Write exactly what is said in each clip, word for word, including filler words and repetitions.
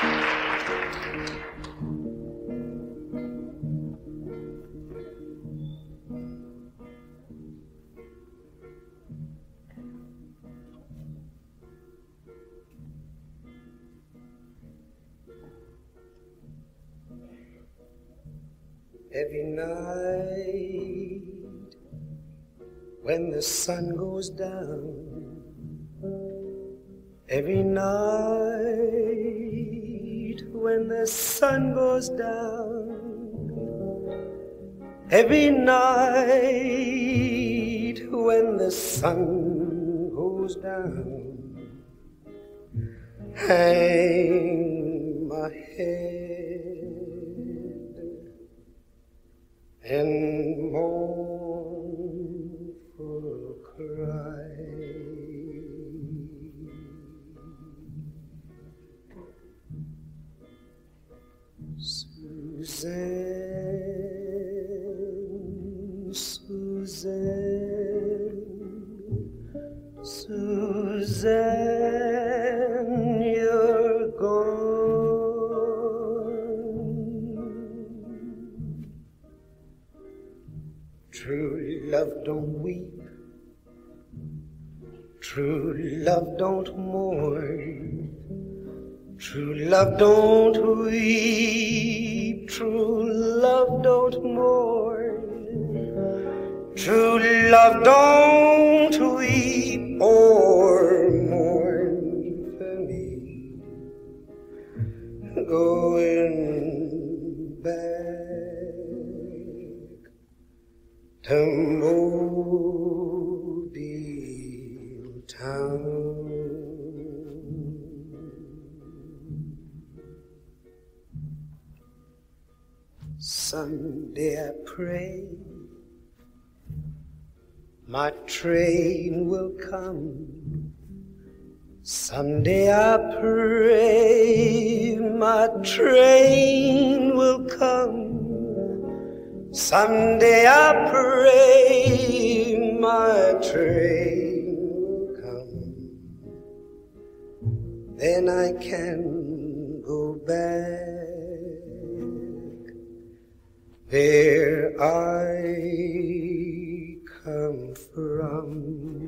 Every night when the sun goes down, every night when the sun goes down, every night when the sun goes down, hang my head and mournful cry. Suzanne, Suzanne, Suzanne, you're gone. True love don't weep, true love don't mourn, true love don't weep, true love don't mourn, true love don't weep or mourn for me. Going back to Mobile town. Someday I pray my train will come. Someday I pray my train will come. Someday I pray my train will come. Then I can go back where I come from.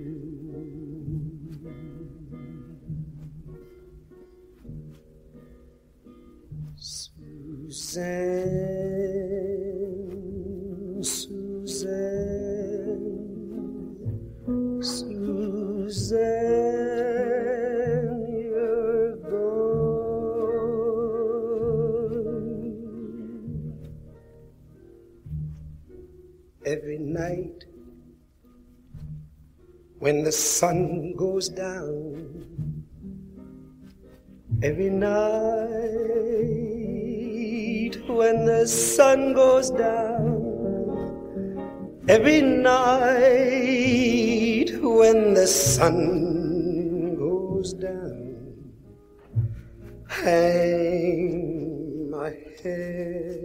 Suzanne, Suzanne, Suzanne, you're gone. Every night when the sun goes down, every night when the sun goes down, every night when the sun goes down, hang my head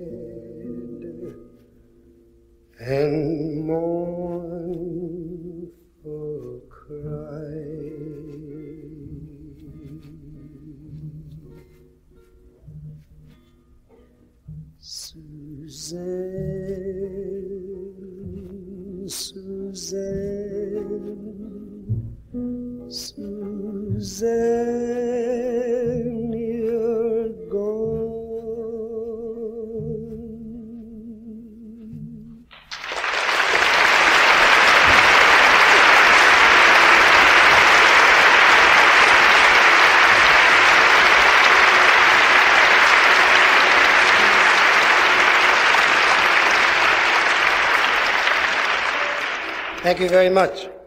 and mournful cry. Suzanne, Suzanne, Suzanne, you're gone. Thank you very much.